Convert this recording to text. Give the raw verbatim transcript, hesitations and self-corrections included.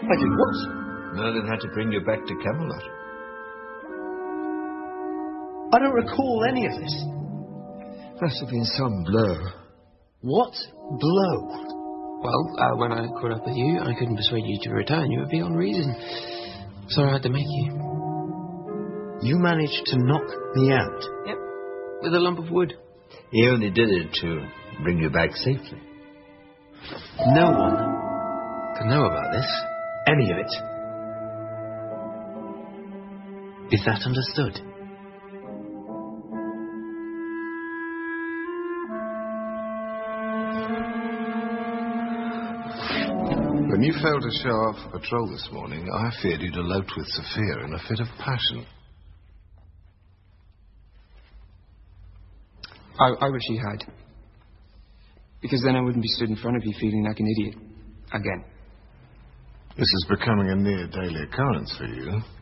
I did what? Merlin had to bring you back to Camelot. I don't recall any of this. Must have been some blow. What blow? Well, uh, when I caught up with you, I couldn't persuade you to return. You were beyond reason. So I had to make you. You managed to knock me out? Yep, with a lump of wood. He only did it to bring you back safely. No one Can know about this. any of it. Is that understood? When you failed to show up for patrol this morning, I feared you'd eloped with Sophia in a fit of passion. I, I wish you had. Because then I wouldn't be stood in front of you feeling like an idiot. Again. This is becoming a near daily occurrence for you.